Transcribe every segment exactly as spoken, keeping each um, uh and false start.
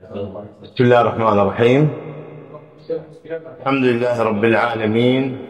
بسم الله الرحمن الرحيم. الحمد لله رب العالمين،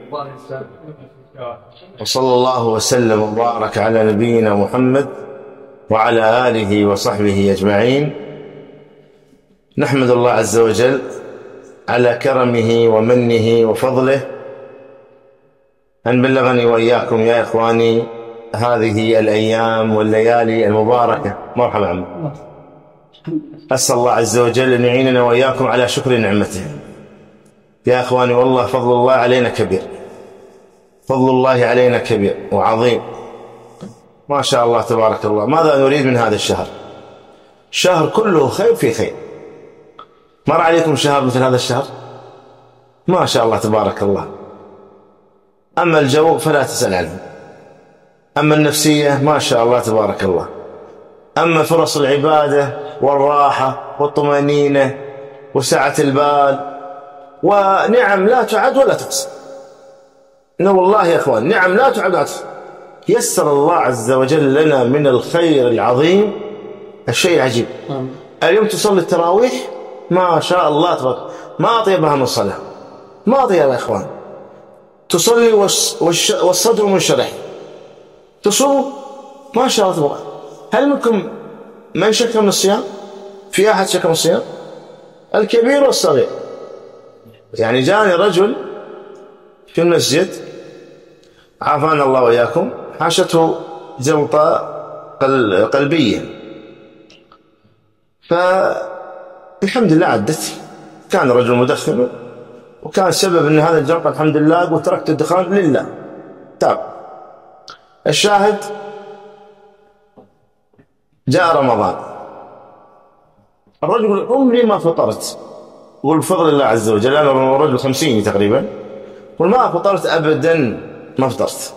وصلى الله وسلم وبارك على نبينا محمد وعلى آله وصحبه أجمعين. نحمد الله عز وجل على كرمه ومنه وفضله أن بلغني وإياكم يا إخواني هذه الأيام والليالي المباركة. مرحبا عم. أسأل الله عز وجل أن يعيننا وإياكم على شكر نعمته. يا إخواني والله فضل الله علينا كبير، فضل الله علينا كبير وعظيم، ما شاء الله تبارك الله. ماذا نريد من هذا الشهر؟ شهر كله خير في خير. مر عليكم شهر مثل هذا الشهر؟ ما شاء الله تبارك الله. أما الجو فلا تسأل عنه، أما النفسية ما شاء الله تبارك الله، أما فرص العبادة والراحة والطمأنينة وسعة البال ونعم لا تعد ولا تحصى. إنه والله يا إخوان نعم لا تعد ولا تحصى. يسر الله عز وجل لنا من الخير العظيم الشيء العجيب. اليوم تصلي التراويح ما شاء الله تبارك، ما أطيبها من صلاة، ما أطيبها يا إخوان. تصلي والصدر منشرح، تصوم ما شاء الله تبارك. هل منكم من شك من الصيام؟ في أحد شك من الصيام؟ الكبير والصغير. يعني جاني رجل في المسجد عافانا الله وإياكم، حاشته جلطة قلبية، فالحمد لله عدت. كان رجل مدخن وكان سبب أن هذا الجلطة الحمد لله وتركت الدخان لله تاب. الشاهد جاء رمضان، الرجل يقول عمري ما فطرت، يقول بفضل الله عز وجل أنا رجل خمسيني تقريبا، يقول ما فطرت أبدا، ما فطرت.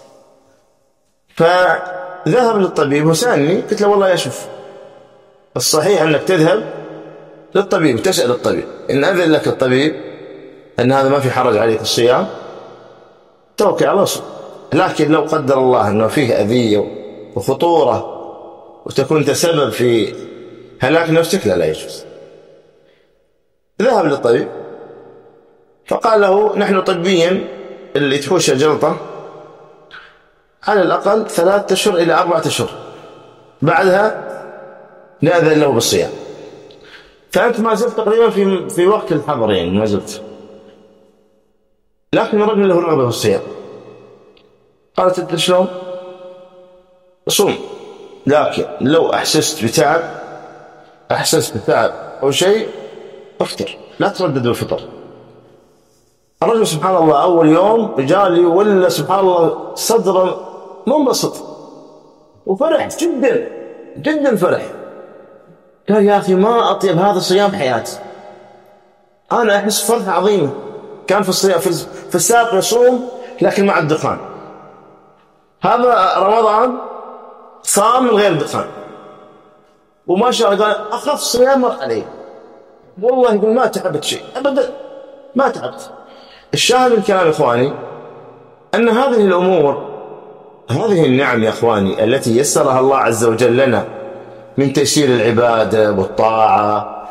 فذهب للطبيب وسألني، قلت له والله يا شوف الصحيح أنك تذهب للطبيب وتسأل الطبيب، إن أذن لك الطبيب أن هذا ما في حرج عليك الصيام توكل على الله. لكن لو قدر الله أنه فيه أذية وخطورة وتكون أنت سبب في هلاك نفسك لا لا يجوز. ذهب للطبيب فقال له نحن طبيا اللي تحوش جلطة على الأقل ثلاثة أشهر إلى أربعة أشهر، بعدها نأذن له بالصيام. فأنت ما زلت تقريبا في في وقت الحظر، يعني ما زلت، لكن الرجل له رغبة في الصيام. قالت أنت شلون؟ صوم، لكن لو أحسست بتعب أحسست بتعب أو شيء افطر، لا تردد بالفطر. الرجل سبحان الله أول يوم جالي ولا سبحان الله صدره منبسط وفرح جدا جدا فرح. قال يا أخي ما أطيب هذا الصيام حياتي، أنا أحس فرحة عظيمة. كان في الصيام في السابق يصوم لكن مع الدخان، هذا رمضان صام من غير دخان وما شاء الله قال أخف صيام مر علي. والله يقول ما تعبت شيء أبدا، ما تعبت. الشاهد من الكلام يا إخواني أن هذه الأمور، هذه النعم يا إخواني التي يسرها الله عز وجل لنا من تيسير العبادة والطاعة،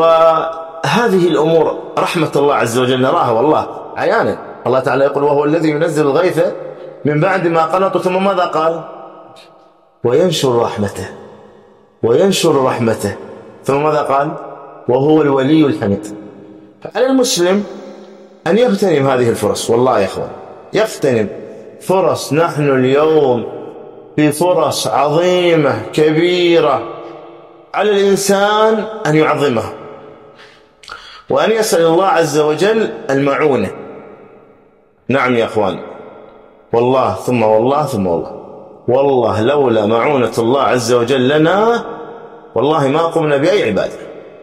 وهذه الأمور رحمة الله عز وجل نراها والله عيانا. الله تعالى يقول وهو الذي ينزل الغيث من بعد ما قنطوا، ثم ماذا قال؟ وينشر رحمته، وينشر رحمته، ثم ماذا قال؟ وهو الولي الحميد. فعلى المسلم أن يغتنم هذه الفرص. والله يا إخوان يغتنم فرص. نحن اليوم في فرص عظيمة كبيرة، على الإنسان أن يعظمها وأن يسأل الله عز وجل المعونة. نعم يا إخوان والله ثم والله ثم والله والله لولا معونة الله عز وجل لنا والله ما قمنا بأي عبادة.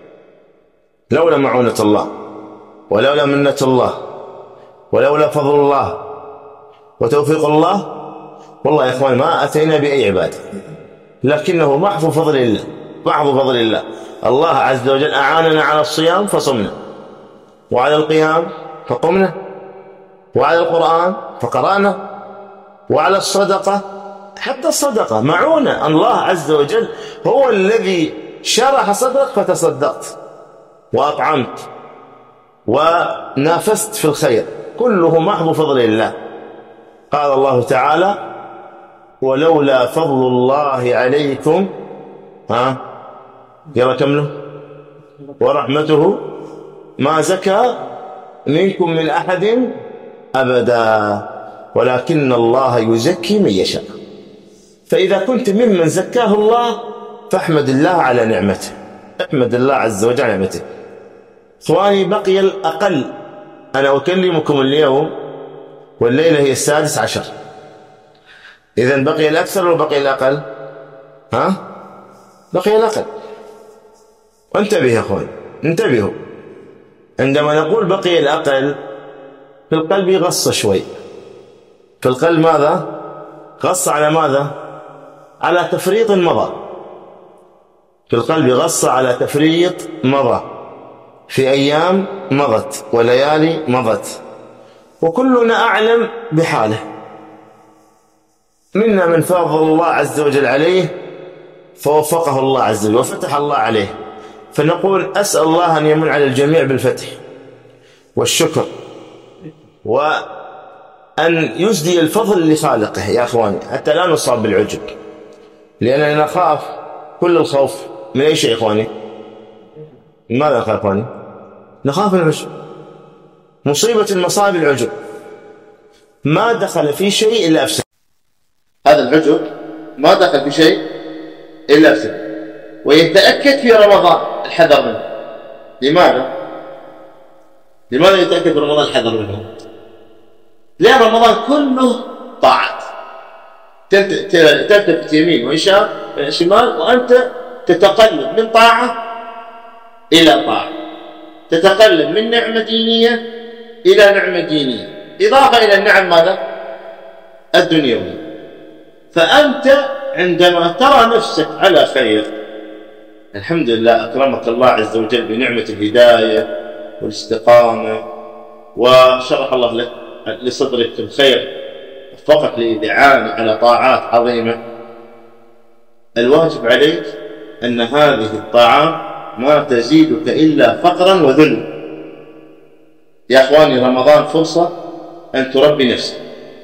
لولا معونة الله ولولا منة الله ولولا فضل الله وتوفيق الله والله يا إخوان ما أتينا بأي عبادة، لكنه محض فضل الله، محض فضل الله. الله عز وجل أعاننا على الصيام فصمنا، وعلى القيام فقمنا، وعلى القرآن فقرأنا، وعلى الصدقة، حتى الصدقة معونة. الله عز وجل هو الذي شرح صدرك فتصدقت، وأطعمت ونافست في الخير، كله محض فضل الله. قال الله تعالى: ولولا فضل الله عليكم ها يرى كمله ورحمته ما زكى منكم من أحد أبدا ولكن الله يزكي من يشاء. فإذا كنت ممن زكاه الله فاحمد الله على نعمته، احمد الله عز وجل على نعمته. إخواني، بقي الأقل، أنا أكلمكم اليوم والليلة هي السادس عشر، إذن بقي الأكثر وبقي الأقل؟ ها؟ بقي الأقل. وانتبه يا أخواني، انتبهوا، عندما نقول بقي الأقل في القلب غص شوي، في القلب ماذا؟ غص على ماذا؟ على تفريط مضى، في القلب غص على تفريط مضى، في أيام مضت وليالي مضت، وكلنا أعلم بحاله. منا من فضل الله عز وجل عليه فوفقه الله عز وجل وفتح الله عليه، فنقول أسأل الله أن يمن على الجميع بالفتح والشكر، وأن يسدي الفضل لخالقه يا أخواني، حتى لا نصاب بالعجب، لأننا نخاف كل الخوف من أي شيء. إخواني، ماذا نخاف؟ إخواني، نخاف من العجب، مصيبة المصائب العجب، ما دخل في شيء إلا أفسد. هذا العجب ما دخل في شيء إلا أفسد، ويتأكد في رمضان الحذر منه. لماذا؟ لماذا يتأكد في رمضان الحذر منه؟ لأن رمضان كله طاعات، تلتفت يمين ويسار شمال وأنت تتقلب من طاعة إلى طاعة، تتقلب من نعمة دينية إلى نعمة دينية، إضافة إلى النعم ماذا؟ الدنيوية. فأنت عندما ترى نفسك على خير، الحمد لله أكرمك الله عز وجل بنعمة الهداية والاستقامة، وشرح الله لك لصدرك الخير، وفقك للإعانة على طاعات عظيمة. الواجب عليك أن هذه الطاعات ما تزيدك إلا فقرا وذل. يا أخواني، رمضان فرصة أن تربي نفسك،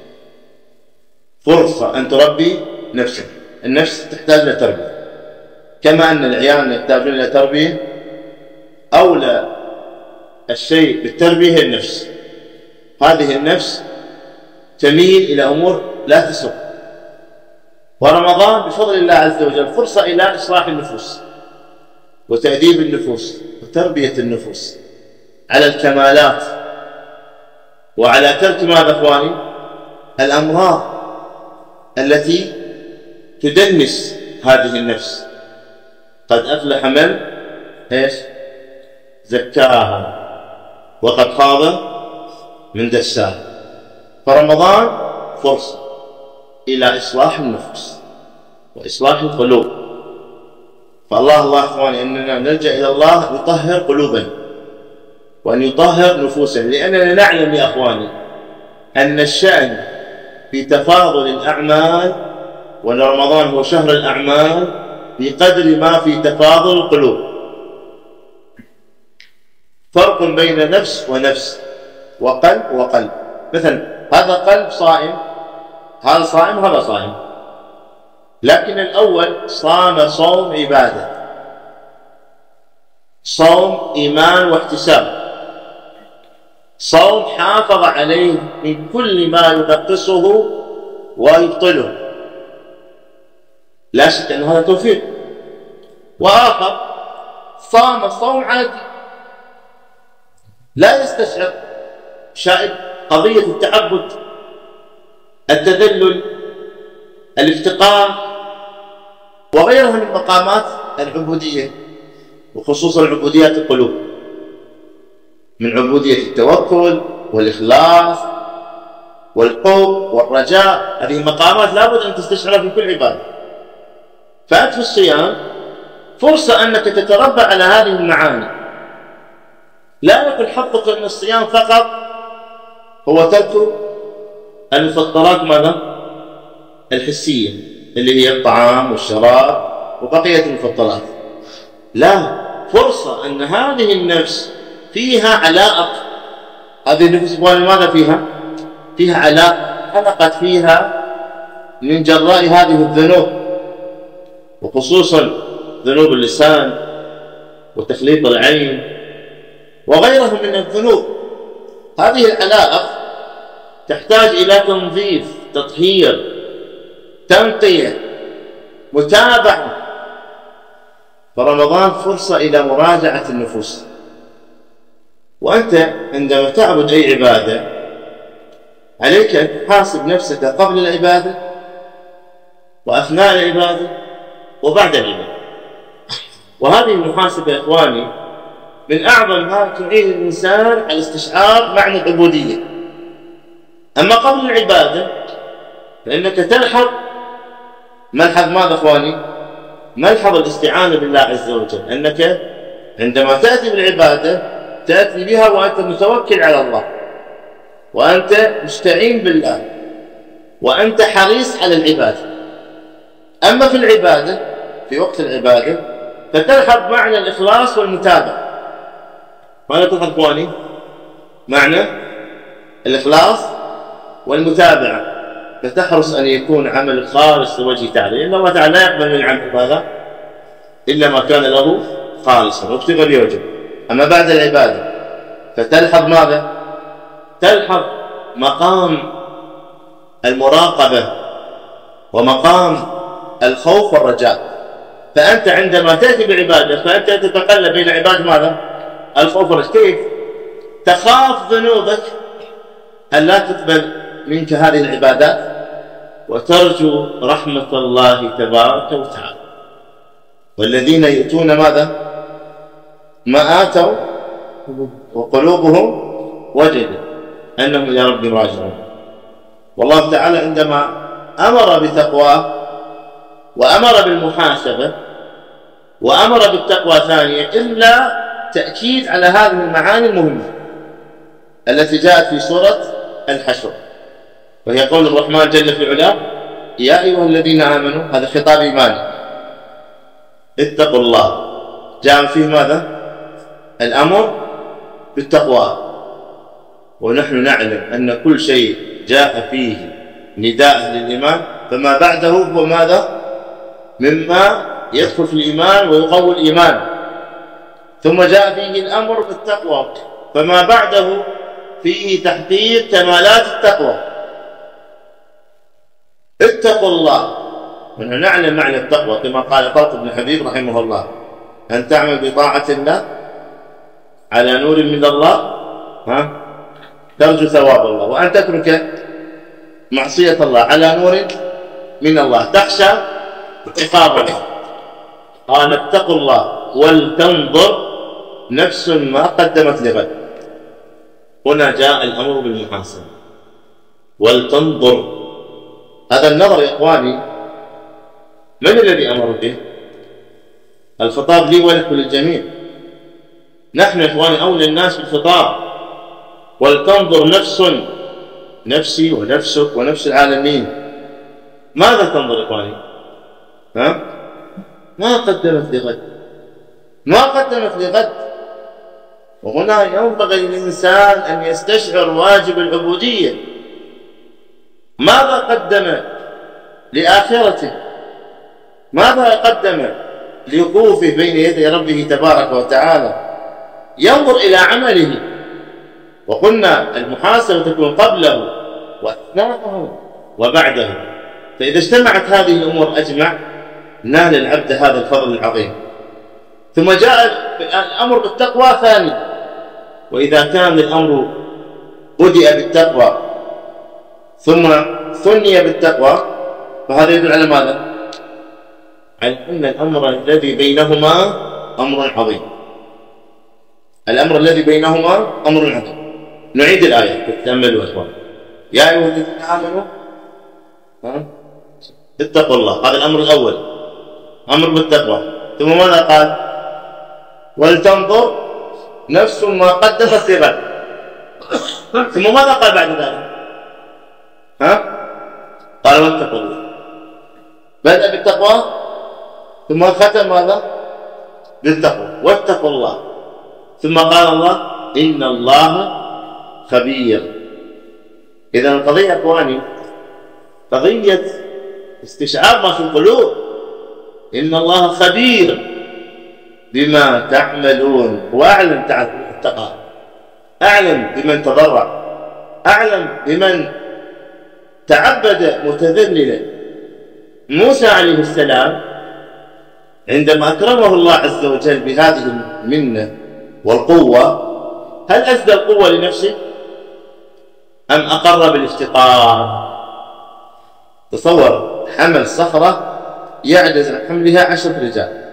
فرصة أن تربي نفسك. النفس تحتاج إلى تربية، كما أن العيال يحتاجون إلى تربية، أولى الشيء بالتربية هي النفس. هذه النفس تميل إلى أمور لا تسر، ورمضان بفضل الله عز وجل فرصة إلى إصلاح النفوس وتأديب النفوس وتربية النفوس على الكمالات، وعلى ترك ماذا أخواني؟ الأمراض التي تدنس هذه النفس. قد أفلح من إيش؟ زكاها وقد خاب من دساها. فرمضان فرصة إلى إصلاح النفوس وإصلاح القلوب. فالله الله أخواني أننا نلجأ إلى الله يطهر قلوبنا وأن يطهر نفوسنا، لأننا نعلم يا أخواني أن الشأن في تفاضل الأعمال، وأن رمضان هو شهر الأعمال بقدر ما في تفاضل القلوب. فرق بين نفس ونفس وقلب وقلب. مثلا هذا قلب صائم، هذا صائم، هذا صائم، لكن الأول صام صوم عبادة، صوم إيمان واحتساب، صوم حافظ عليه من كل ما ينقصه ويبطله، لا شك أن هذا توفيق. وآخر صام صوم عادي، لا يستشعر شائب قضية التعبد، التذلل، الافتقار وغيرها من مقامات العبودية، وخصوصا عبوديات القلوب، من عبودية التوكل والإخلاص والحب والرجاء. هذه مقامات لابد أن تستشعرها في كل عبادة. فأنت في الصيام فرصة أنك تتربى على هذه المعاني. لا يكن حظك أن الصيام فقط هو ترك المفطرات ماذا؟ الحسية اللي هي الطعام والشراب وبقية المفطرات. لا، فرصة أن هذه النفس فيها علائق. هذه النفس ماذا فيها؟ فيها علائق خلقت فيها من جراء هذه الذنوب، وخصوصا ذنوب اللسان وتخليط العين وغيرها من الذنوب. هذه العلائق تحتاج إلى تنظيف، تطهير، تنقية، متابعة. فرمضان فرصة إلى مراجعة النفوس. وأنت عندما تعبد أي عبادة عليك أن تحاسب نفسك قبل العبادة وأثناء العبادة وبعد العبادة. وهذه المحاسبة يا إخواني من أعظم ما تعين الإنسان على استشعار معنى العبودية. أما قبل العبادة فإنك تلحظ، ملحظ ماذا إخواني؟ ملحظ الاستعانة بالله عز وجل، أنك عندما تأتي بالعبادة تأتي بها وأنت متوكل على الله، وأنت مستعين بالله، وأنت حريص على العبادة. أما في العبادة في وقت العبادة فتلحظ معنى الإخلاص والمتابعة. ماذا تلحظ إخواني؟ معنى الإخلاص والمتابعة، فتحرص أن يكون عمل خالص لوجه تعالى، لأن الله تعالى لا يقبل من العمل هذا إلا ما كان له خالصا وابتغى بوجهه. أما بعد العبادة فتلحظ ماذا؟ تلحظ مقام المراقبة ومقام الخوف والرجاء. فأنت عندما تأتي بالعبادة فأنت تتقلب بين عبادة ماذا؟ الخوف والرجاء. كيف؟ تخاف ذنوبك أن لا تقبل منك هذه العبادات، وترجو رحمة الله تبارك وتعالى. والذين يؤتون ماذا؟ ما آتوا وقلوبهم وجلة أنهم إلى ربهم راجعون. والله تعالى عندما أمر بتقواه وأمر بالمحاسبة وأمر بالتقوى ثانية إلا تأكيد على هذه المعاني المهمة التي جاءت في سورة الحشر، وهي قول الرحمن جل في علاه: يا أيها الذين آمنوا. هذا خطاب إيماني، اتقوا الله. جاء فيه ماذا؟ الأمر بالتقوى. ونحن نعلم أن كل شيء جاء فيه نداء للإيمان فما بعده هو ماذا؟ مما يدخل في الإيمان ويقوي الإيمان. ثم جاء فيه الأمر بالتقوى فما بعده فيه تحقيق كمالات التقوى. اتقوا الله. ونحن نعلم معنى التقوى كما قال طلق بن حبيب رحمه الله: أن تعمل بطاعة الله على نور من الله ها ترجو ثواب الله، وأن تترك معصية الله على نور من الله تخشى عقاب الله. قال: اتقوا الله ولتنظر نفس ما قدمت لغد. هنا جاء الأمر بالمحاسبة، ولتنظر. هذا النظر يا إخواني من الذي أمر به؟ الخطاب لي ولكم للجميع. نحن يا إخواني أولى الناس بالخطاب. ولتنظر نفس، نفسي ونفسك ونفس العالمين. ماذا تنظر يا إخواني؟ ها؟ ما قدمت لغد، ما قدمت لغد. وهنا ينبغي للإنسان أن يستشعر واجب العبودية. ماذا قدم لآخرته؟ ماذا قدم لوقوفه بين يدي ربه تبارك وتعالى؟ ينظر إلى عمله. وقلنا المحاسبة تكون قبله وأثناءه وبعده. فإذا اجتمعت هذه الأمور أجمع نال العبد هذا الفضل العظيم. ثم جاء الأمر بالتقوى ثاني. وإذا كان الأمر بدأ بالتقوى ثم ثني بالتقوى فهذا يدل على ماذا؟ على أن الأمر الذي بينهما أمر عظيم. الأمر الذي بينهما أمر عظيم. نعيد الآية تتأملوا أخوان. يا أيها الذين آمنوا اتقوا الله. هذا الأمر الأول، أمر بالتقوى. ثم ماذا قال؟ ولتنظر نفس ما قدمت لغد. ثم ماذا قال بعد ذلك؟ ها؟ قال: واتقوا الله. بدأ بالتقوى ثم ختم ماذا؟ بالتقوى واتقوا الله. ثم قال الله إن الله خبير. إذا القضية يا إخواني قضية استشعار ما في القلوب. إن الله خبير بما تعملون، وأعلم اتقى، أعلم بمن تضرع، أعلم بمن تعبد متذللا. موسى عليه السلام عندما أكرمه الله عز وجل بهذه المنة والقوة، هل أسدى القوة لنفسه أم أقر بالافتقار؟ تصور حمل صخرة يعجز عن حملها عشرة رجال،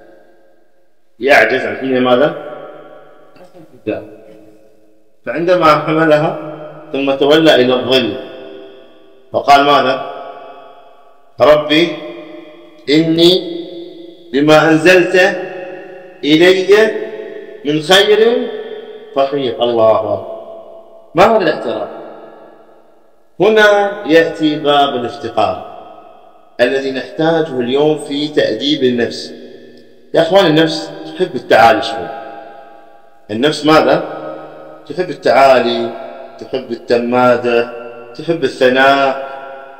يعجز عن حملها ماذا؟ عشرة رجال. فعندما حملها ثم تولى إلى الظل فقال ماذا؟ ربي إني بما أنزلت إلي من خير فقير. الله أكبر. ما هذا الاعتراف؟ هنا يأتي باب الافتقار الذي نحتاجه اليوم في تأديب النفس. يا أخوان النفس تحب التعالي شوي. النفس ماذا؟ تحب التعالي، تحب التمادة، تحب الثناء،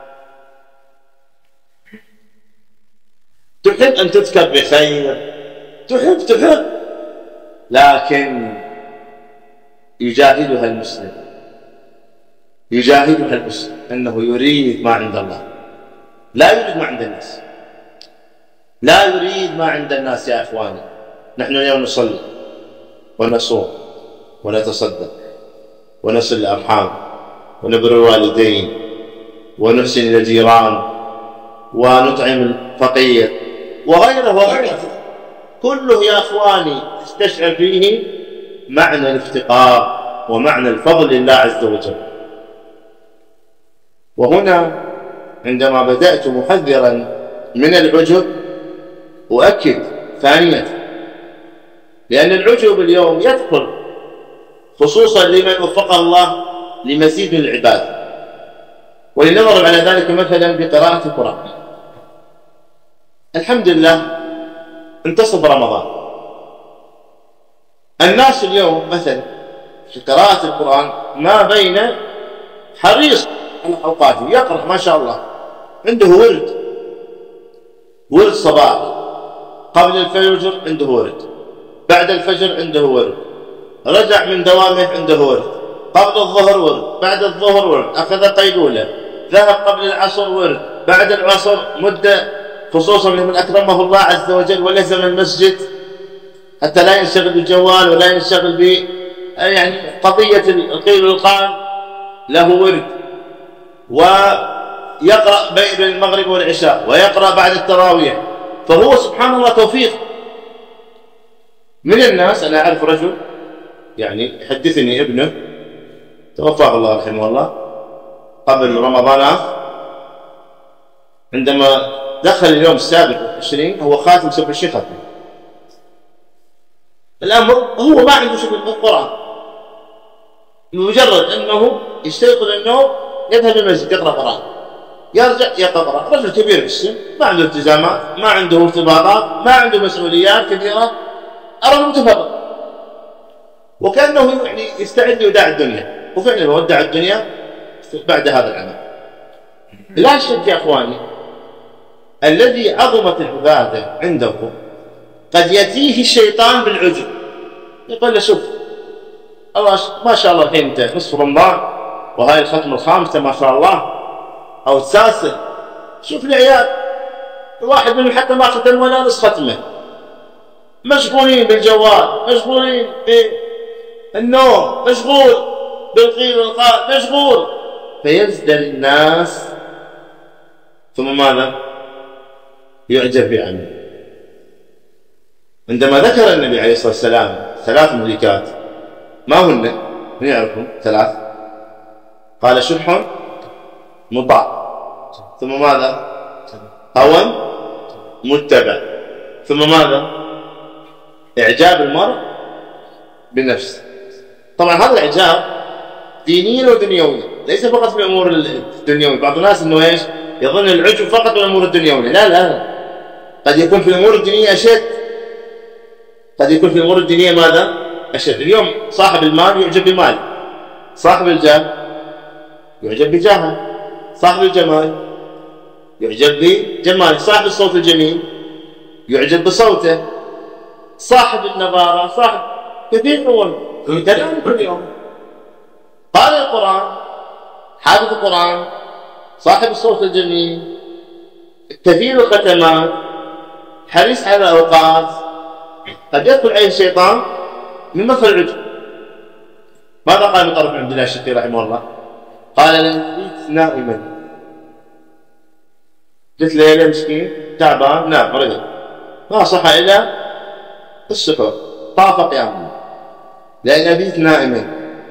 تحب أن تذكر بخير، تحب تحب لكن يجاهدها المسلم، يجاهدها المسلم أنه يريد ما عند الله، لا يريد ما عند الناس، لا يريد ما عند الناس. يا إخواني نحن اليوم نصلي ونصوم ونتصدق ونصل الأرحام ونبر الوالدين ونحسن إلى الجيران ونطعم الفقير وغيره وغيره، كله يا إخواني تستشعر فيه معنى الافتقار ومعنى الفضل لله عز وجل. وهنا عندما بدأت محذرا من العجب أؤكد ثانية، لأن العجب اليوم يدخل خصوصا لمن وفق الله لمزيد من العبادة. ولنضرب على ذلك مثلا بقراءة القرآن. الحمد لله انتصب رمضان، الناس اليوم مثلا في قراءة القرآن ما بين حريص على أوقاته، يقرأ ما شاء الله، عنده ورد، ورد صباحي، قبل الفجر عنده ورد، بعد الفجر عنده ورد، رجع من دوامه عنده ورد، قبل الظهر ورد، بعد الظهر ورد، أخذ قيلولة، ذهب قبل العصر ورد، بعد العصر مدة، خصوصا لمن أكرمه الله عز وجل ولزم المسجد حتى لا ينشغل بالجوال ولا ينشغل ب يعني قضية القيل والقال، له ورد، ويقرأ بين المغرب والعشاء ويقرأ بعد التراويح. فهو سبحان الله توفيق. من الناس أنا أعرف رجل يعني يحدثني ابنه توفاه الله رحمه الله قبل رمضان، عندما دخل اليوم السابع والعشرين هو خاتم سبع الشيخ ختم. الأمر هو ما عنده شغل بالقرآن، بمجرد أنه يستيقظ النوم يذهب المسجد يقرأ قرآن، يرجع يقرأ قرآن. رجل كبير في السن، ما عنده التزامات، ما عنده ارتباطات، ما عنده مسؤوليات كثيرة، أرى متفرغ وكأنه يعني يستعد لوداع الدنيا، وفعلا ودع الدنيا بعد هذا العمل. لا شك يا أخواني الذي عظمت العبادة عندكم قد يأتيه الشيطان بالعجب، يقول له شوف الله ما شاء الله الحين انت نصف رمضان وهاي الختمة الخامسة ما شاء الله أو السادسة، شوف العيال الواحد منهم حتى ما ختم ولا نصف ختمة، مشغولين بالجوال، مشغولين بالنوم، مشغول بالقيل والقال، مشغول، فيزدري الناس ثم ماذا؟ يعجب بعمله. عندما ذكر النبي عليه الصلاة والسلام ثلاث مهلكات، ما هن؟ من يعرفهم؟ ثلاث. قال شح مطاع، ثم ماذا؟ هوى متبع، ثم ماذا؟ إعجاب المرء بنفسه. طبعا هذا الإعجاب دينيا ودنيويا، ليس فقط في الأمور الدنيوية. بعض الناس إنه إيش؟ يظن العجب فقط في الأمور الدنيوية. لا لا، قد يكون في الأمور الدينية أشد. قد يكون في الأمور الدينية ماذا؟ أشد. اليوم صاحب المال يعجب بماله، صاحب الجاه يعجب بجاهه، صاحب الجمال يعجب بجماله، صاحب الصوت الجميل يعجب بصوته، صاحب النظارة، صاحب كثير أمور كذلك اليوم. قال القرآن، حافظ القرآن، صاحب الصوت الجميل، كثير الختمات، حريص على الأوقات، قد يدخل عليه الشيطان من مثل العجب. ماذا قال مطرف بن عبد الله الشقي رحمه الله؟ قال: لن أبيت نائما. قلت ليلة مسكين تعبان نام رجل ما صحى إلا السحور طاف قيامه. لأن أبيت نائما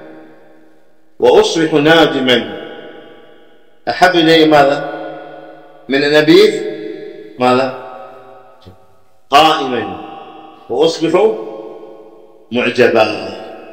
وأصبح نادما أحب إلي ماذا؟ من أن أبيت ماذا؟ قائما وأصبح معجبا.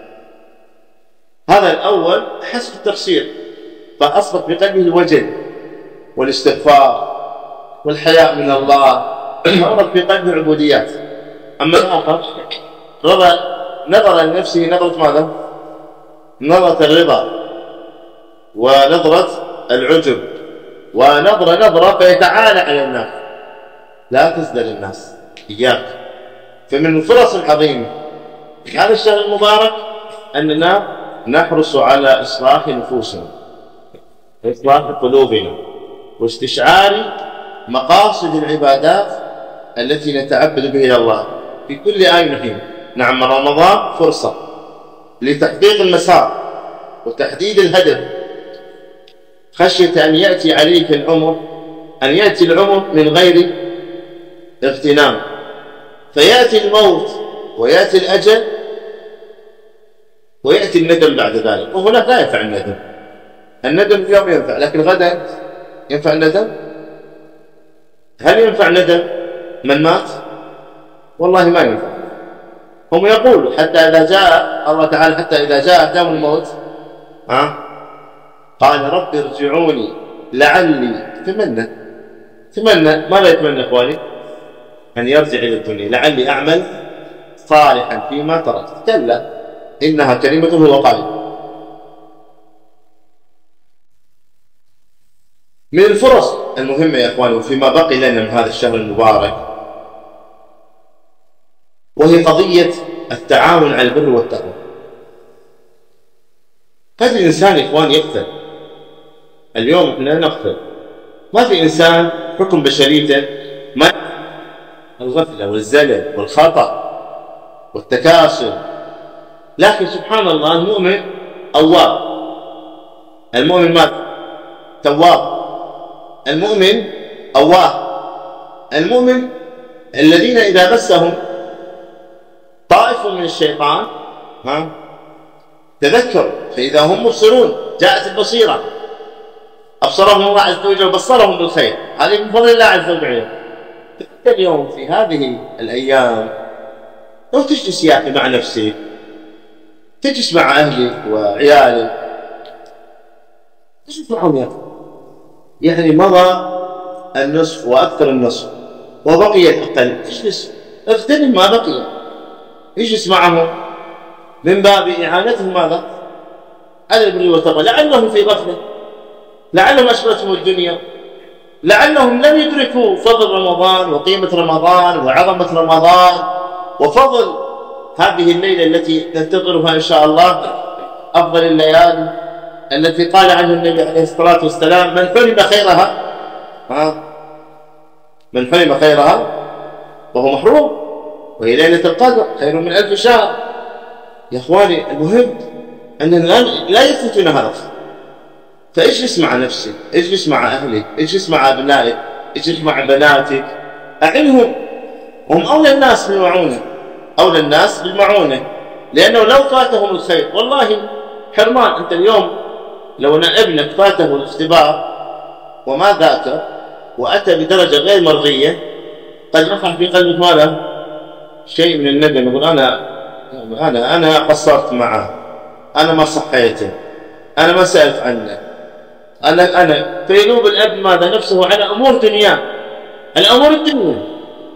هذا الأول حسب التفسير، فأصبح بقلبه الوجل والاستغفار والحياء من الله، أصبح في قلبه العبوديات. أما الآخر نظر لنفسه نظرة ماذا؟ نظرة الرضا ونظرة العجب ونظرة نظرة فيتعالى على الناس. لا تزدل الناس، إياك. فمن الفرص العظيمة في هذا الشهر المبارك أننا نحرص على إصلاح نفوسنا، إصلاح قلوبنا، واستشعار مقاصد العبادات التي نتعبد بها إلى الله في كل آن وحين. نعم، رمضان فرصة لتحقيق المسار وتحديد الهدف، خشية أن يأتي عليك العمر أن يأتي العمر من غير اغتنام، فيأتي الموت ويأتي الأجل ويأتي الندم بعد ذلك. وهناك لا ينفع الندم. الندم اليوم ينفع، لكن غدا ينفع الندم؟ هل ينفع ندم من مات؟ والله ما ينفع. هم يقولوا حتى إذا جاء الله تعالى حتى إذا جاء أحدهم الموت ها قال: رب ارجعوني لعلي. تمنى تمنى ماذا يتمنى إخواني؟ أن يرجع إلى الدنيا لعلي أعمل صالحا فيما تركت. كلا إنها كلمة هو قائل. من الفرص المهمة يا إخواني وفيما بقي لنا من هذا الشهر المبارك وهي قضية التعاون على البر والتقوى. قد الإنسان يا إخوان يقتل. اليوم احنا نقتل، ما في إنسان حكم بشريته ما الغفلة والزلل والخطأ والتكاسل، لكن سبحان الله المؤمن أواب، المؤمن مات تواب، المؤمن أواه، المؤمن الذين إذا مسهم طائف من الشيطان ها تذكروا فإذا هم مبصرون، جاءت البصيرة، أبصرهم الله عز وجل وبصرهم بالخير. هذه من فضل الله عز وجل. اليوم في هذه الأيام لو تجلس يا أخي مع نفسك، تجلس مع أهلك وعيالك، تجلس معهم يا أخي، يعني مضى النصف وأكثر النصف وبقي الأقل، اجلس اغتنم ما بقي، اجلس معهم من باب إعانتهم ماذا؟ على البر والتقوى. لعلهم في غفلة، لعلهم أشغلتهم الدنيا، لعلهم لم يدركوا فضل رمضان وقيمة رمضان وعظمة رمضان وفضل هذه الليلة التي ننتظرها إن شاء الله، أفضل الليالي التي قال عنها النبي عليه الصلاة والسلام: من حرم خيرها ها من حرم خيرها وهو محروم، وهي ليلة القدر خير من ألف شهر. يا إخواني المهم أننا لا يفوتنا هذا، فاجلس مع نفسك، اجلس مع أهلك، اجلس مع أبنائك، اجلس مع بناتك، أعنهم، هم أولى الناس بالمعونة، أولى الناس بالمعونة، لأنه لو فاتهم الخير والله حرمان. أنت اليوم لو أن ابنك فاته الاختبار وما ذاكر وأتى بدرجة غير مرضية قد يقع في قلبك ماذا؟ شيء من الندم، يقول أنا أنا أنا قصرت معه، أنا ما صحيته، أنا ما سألت عنه، أنا أنا فينوب الأب ماذا؟ نفسه على أمور دنيا، الأمور الدنيا.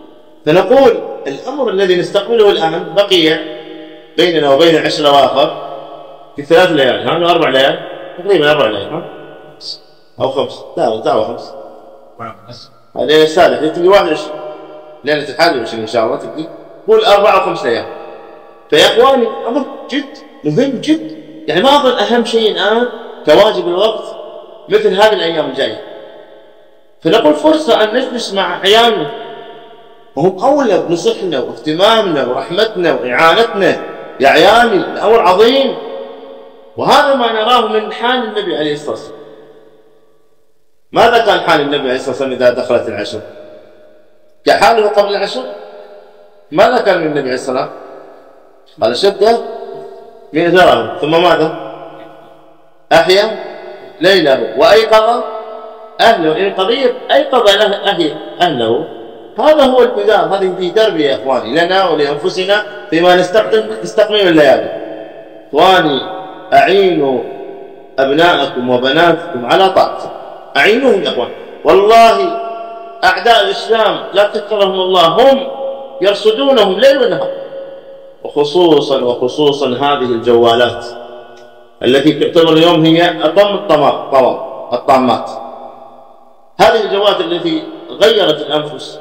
فنقول الأمر الذي نستقبله الآن بقي بيننا وبين العشر الأواخر في ثلاث ليالي، ها أربع ليالي تقريبا، أربع ليالي ها أو خمس، لا دعوة خمس، هذه السادسة تبقي واحد وعشرين ليلة الحادي والعشرين إن شاء الله، تبقي قول أربع أو خمس ليالي. فيا إخواني أمر جد مهم جد، يعني ما أظن أهم شيء الآن كواجب الوقت مثل هذه الأيام الجاية. فنقول فرصة أن نجلس مع عيالنا وهم أولى بنصحنا واهتمامنا ورحمتنا وإعانتنا، يا عيالي الأمر عظيم. وهذا ما نراه من حال النبي عليه الصلاة والسلام. ماذا كان حال النبي عليه الصلاة والسلام إذا دخلت العشر؟ كحاله قبل العشر؟ ماذا كان من النبي عليه الصلاة والسلام؟ قال شد من زرعه ثم ماذا؟ أحيا ليله وأيقظ أهله، إن قضية أيقظ أهله، هذا هو المدار. هذه في تربية يا إخواني لنا ولأنفسنا فيما نستقبل الليالي. إخواني أعينوا أبناءكم وبناتكم على طاعته، أعينوهم يا إخوان. والله أعداء الإسلام لا تكرهم الله هم يرصدونهم ليل ونهار، وخصوصا وخصوصا هذه الجوالات التي تعتبر اليوم هي أطم الطامات. هذه الجوالات التي غيرت الأنفس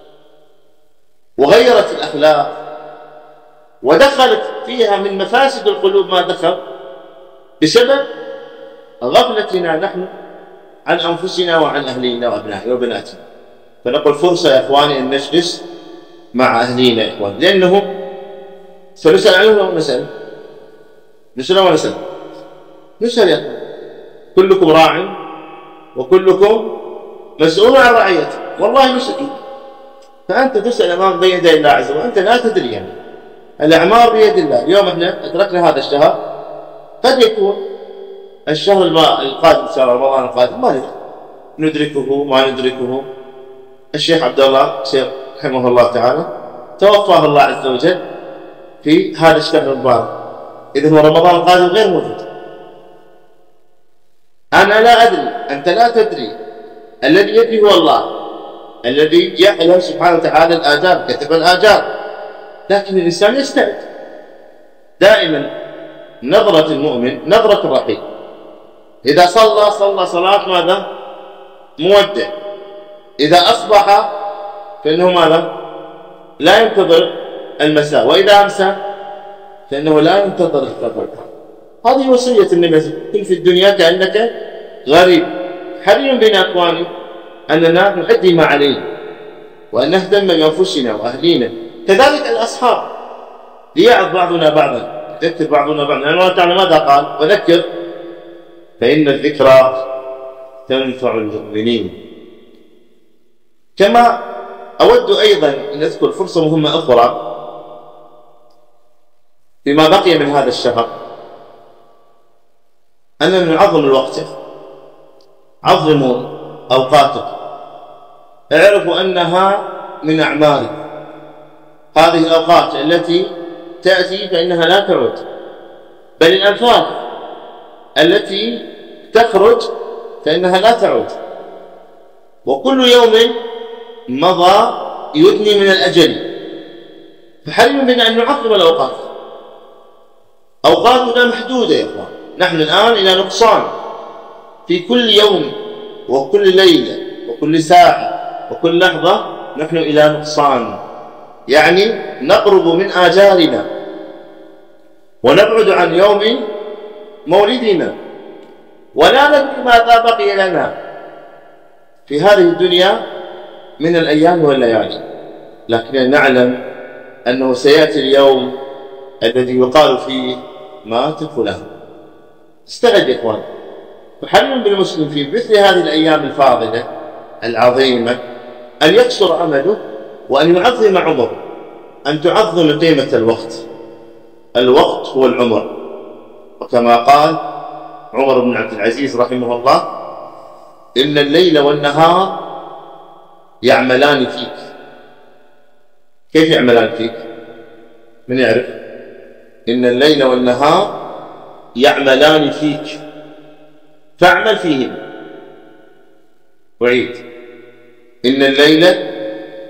وغيرت الأخلاق ودخلت فيها من مفاسد القلوب ما دخل بسبب غفلتنا نحن عن أنفسنا وعن أهلنا وأبنائنا وبناتنا. فنقول فرصة يا إخواني أن نجلس مع أهلينا يا إخواني، لأنه سنسأل عنهم أو نسأل؟ نسأل أو نسأل؟ نسأل يا إخواني. كلكم راع وكلكم مسؤول عن رعيته، والله مسؤول. فأنت تسأل أمام بين يدي الله عز وجل وأنت لا تدري. يعني الأعمار بيد الله. اليوم احنا أدركنا هذا الشهر، قد يكون الشهر القادم شهر رمضان القادم ما ندركه ما ندركه. الشيخ عبد الله شيخ رحمه الله تعالى توفاه الله عز وجل في هذا الشهر المبارك، إذن هو رمضان القادم غير موجود. أنا لا أدري، أنت لا تدري، الذي يدري هو الله الذي جعل سبحانه وتعالى الآجال، كتب الآجال. لكن الإنسان يستعد دائما. نظرة المؤمن نظرة الرحيم، إذا صلى صلى صلاة ماذا؟ مودع. إذا أصبح فإنه ماذا؟ لا ينتظر المساء، وإذا أمسى فإنه لا ينتظر الصباح. هذه وصية النبي صلى الله عليه وسلم. كن في الدنيا كأنك غريب. حري بنا إخواني أننا نؤدي ما علينا وأن نهتم بأنفسنا وأهلينا. كذلك الأصحاب، ليعظ بعضنا بعضا، يذكر بعضنا بعضا، لأن الله تعالى ماذا قال؟ وذكر فإن الذكرى تنفع المؤمنين. كما أود أيضا أن أذكر فرصة مهمة أخرى فيما بقي من هذا الشهر، أننا نعظم الوقت. عظموا أوقاتكم، اعرفوا أنها من أعمال. هذه الأوقات التي تأتي فإنها لا تعود، بل الأنفاس التي تخرج فإنها لا تعود. وكل يوم مضى يدني من الأجل، فحري بنا أن نعظم الأوقات. أوقاتنا محدودة يا إخوان، نحن الآن إلى نقصان في كل يوم وكل ليلة وكل ساعة وكل لحظة، نحن إلى نقصان، يعني نقرب من آجالنا ونبعد عن يوم مولدنا، ولا ندري ماذا بقي لنا في هذه الدنيا من الأيام والليالي. لكن نعلم أنه سيأتي اليوم الذي يقال فيه مات فلان. استعد يا إخوان. فحري بالمسلم في مثل هذه الأيام الفاضلة العظيمة أن يكسر أمله وأن يعظم عمره، أن تعظم قيمة الوقت. الوقت هو العمر، وكما قال عمر بن عبد العزيز رحمه الله: إن الليل والنهار يعملان فيك. كيف يعملان فيك؟ من يعرف؟ إن الليل والنهار يعملان فيك فاعمل فيهم. وعيد: إن الليل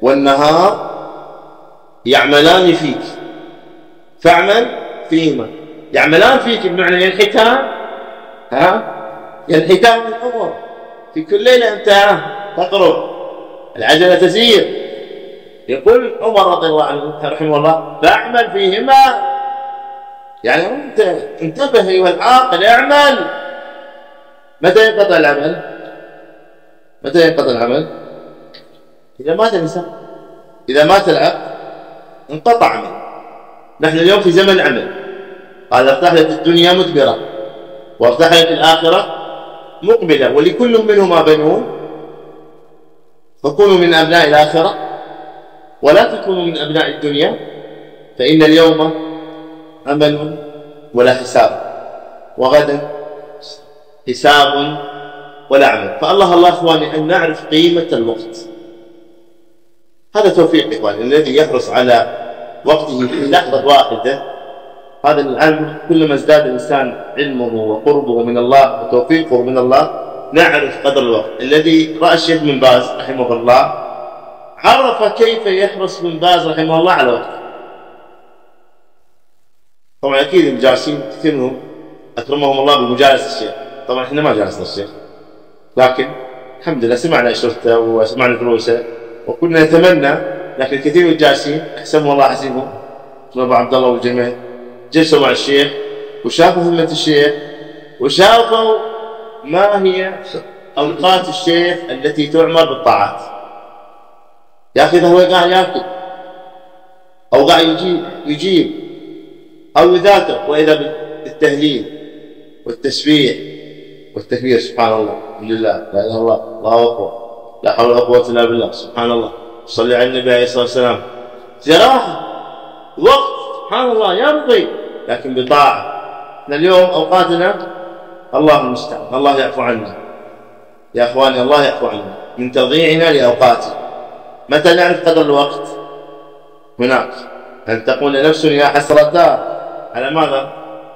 والنهار يعملان فيك فاعمل فيهما. يعملان فيك بمعنى ينحتان، ها ينحتان الأمر في كل ليلة أنت تقرب العجلة تسير. يقول عمر رضي الله عنه رحمه الله فاعمل فيهما، يعني أنت انتبه أيها العاقل اعمل. متى ينقطع العمل؟ متى ينقطع العمل؟ إذا مات الإنسان، إذا مات العبد انقطع عمل. نحن اليوم في زمن عمل، قال ارتحلت الدنيا مدبرة وارتحلت الآخرة مقبلة، ولكل منهما بنون، فكونوا من أبناء الآخرة ولا تكونوا من أبناء الدنيا، فإن اليوم عمل ولا حساب، وغدا حساب ولا عمل. فالله الله إخواني أن نعرف قيمة الوقت. هذا توفيق إخواني، الذي يحرص على وقته في لحظة واحدة، هذا العلم كلما ازداد الإنسان علمه وقربه من الله وتوفيقه من الله نعرف قدر الوقت. الذي رأى الشيخ بن باز رحمه الله عرف كيف يحرص بن باز رحمه الله على وقته. طبعا أكيد الجالسين كثير منهم أكرمهم الله بمجالسة الشيخ، طبعا إحنا ما جالسنا الشيخ، لكن الحمد لله سمعنا أشرته وسمعنا دروسه وكنا نتمنى، لكن كثير من الجالسين أحسنهم الله حسيبهم أبو عبد الله والجميع جلسوا مع الشيخ وشافوا همة الشيخ وشافوا ما هي أوقات الشيخ التي تعمر بالطاعات. يا أخي إذا هو قاعد يأكل أو قاعد يجيب يجيب أو يذاكر وإذا بالتهليل والتسبيح والتكبير سبحان الله الحمد لله لا إله إلا الله الله أكبر لا حول ولا قوة إلا بالله سبحان الله صلي على النبي عليه الصلاة والسلام، جراحة وقت سبحان الله يمضي لكن بطاعة. اليوم أوقاتنا الله المستعان، الله يعفو عنا يا أخواني، الله يعفو عنا من تضييعنا لأوقاته. متى نعرف قدر الوقت؟ هناك أن تقول نفس يا حسرتا على ماذا؟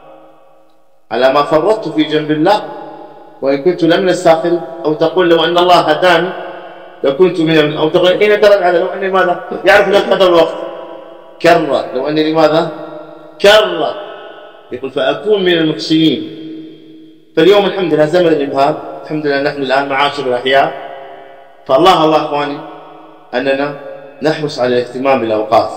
على ما فرطت في جنب الله وإن كنت لمن الساخرين، أو تقول لو أن الله هداني لكنت من، أو تقول حين ترى على لو أني ماذا؟ يعرف لك قدر الوقت كرة، لو أني لماذا؟ كرة يقول فأكون من المحسنين. فاليوم الحمد لله زمن الإبهام، الحمد لله نحن الآن معاشر الأحياء، فالله الله إخواني أننا نحرص على الاهتمام بالأوقات.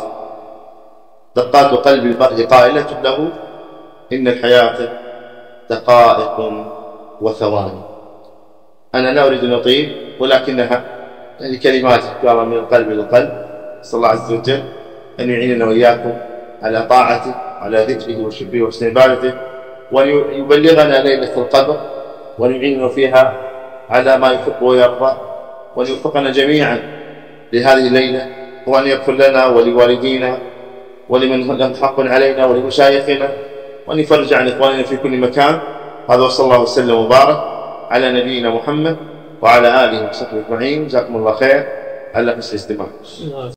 دقات قلب المرء قائلة له إن الحياة دقائق وثواني. أنا لا أريد أن أطيل ولكنها يعني كلمات تقال من القلب إلى القلب. نسأل الله عز وجل أن يعيننا وإياكم على طاعته وعلى ذكره وشكره وحسن عبادته، وأن يبلغنا ليلة القدر وأن يعيننا فيها على ما يحب ويرضى، وأن يوفقنا جميعا لهذه الليلة، وأن يغفر لنا ولوالدينا ولمن لهم حق علينا ولمشايخنا، وأن يفرج عن إخواننا في كل مكان. هذا وصلى الله وسلم وبارك على نبينا محمد وعلى آله وصحبه أجمعين. جزاكم الله خير على حسن الاستماع.